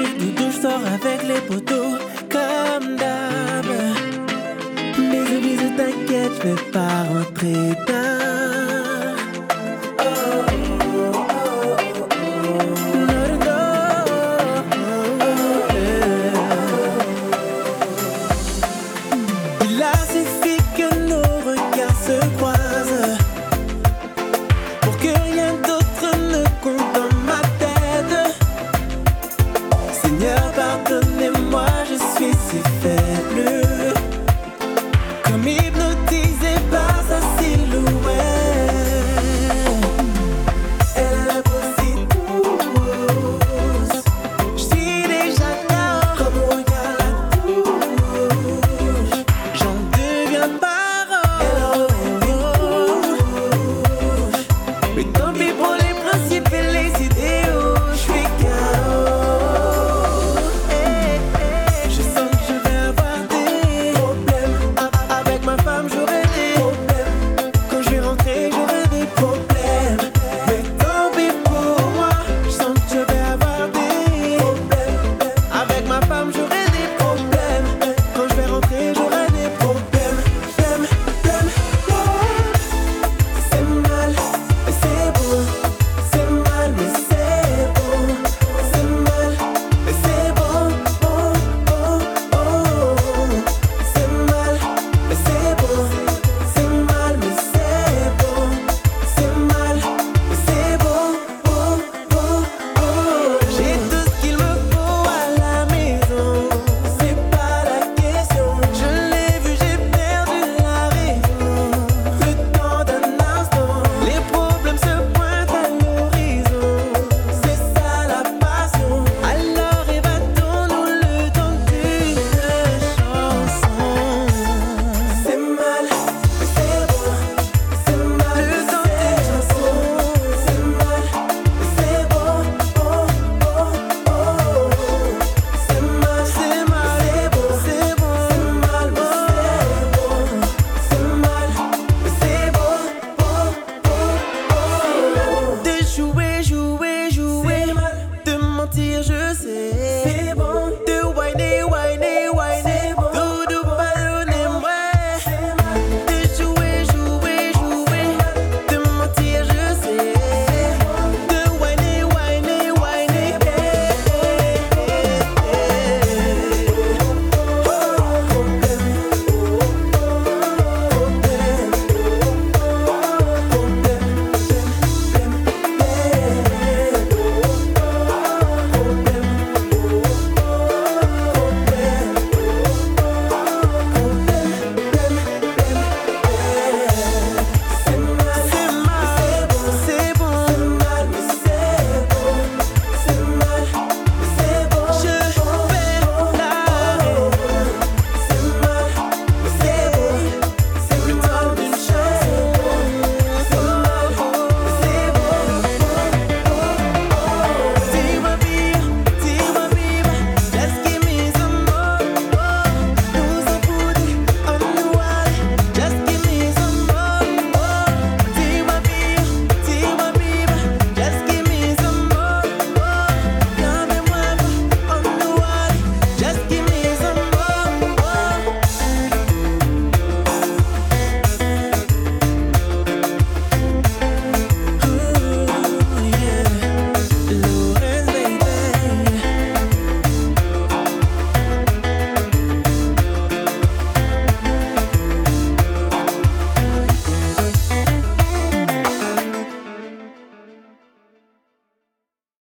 du doudou, je sors avec les potos, comme d'hab. Bisous, bisous, t'inquiète, je vais pas rentrer tard. Oh, oh, oh, oh, oh. No, no, oh, yeah. Il a suffi que nos regards se croisent pour que rien d'autre ne compte dans ma tête. Seigneur, pardonnez-moi, je suis si faible, comme hypnotisé par sa silhouette. Elle a la peau si douce, je suis déjà down, comme on regarde la touche, j'en deviens parole. Mais tant pis pour les principes et les idéaux, je suis KO. Je sens que je vais avoir des problèmes. Avec ma femme, j'aurai des problèmes. Quand je vais rentrer, j'aurai des problèmes. Mais tant pis pour moi, je sens que je vais avoir des problèmes. Avec ma femme, j'aurai des problèmes. Quand je vais rentrer, j'aurai des problèmes. C'est mal, mais c'est bon. C'est mal, mais c'est bon. C'est mal, mais c'est bon. Oh, oh, oh. C'est mal, mais c'est bon. C'est mal, mais c'est bon. C'est mal, mais c'est bon. Oh, oh, oh. J'ai tout ce qu'il me faut à la maison. C'est pas la question. Je l'ai vu, j'ai perdu la raison. Le temps d'un instant, les problèmes se pointent à l'horizon. C'est ça la passion. Alors évadons-nous le temps d'une chanson. C'est mal, mais c'est bon. C'est mal, le temps d'une chanson. C'est mal, mais c'est bon. Oh, oh, oh. C'est mal, c'est bon. C'est bon. C'est mal, mais c'est bon. C'est mal, mais c'est bon. Oh, oh, oh. De jouer, jouer, jouer. De mentir, je sais.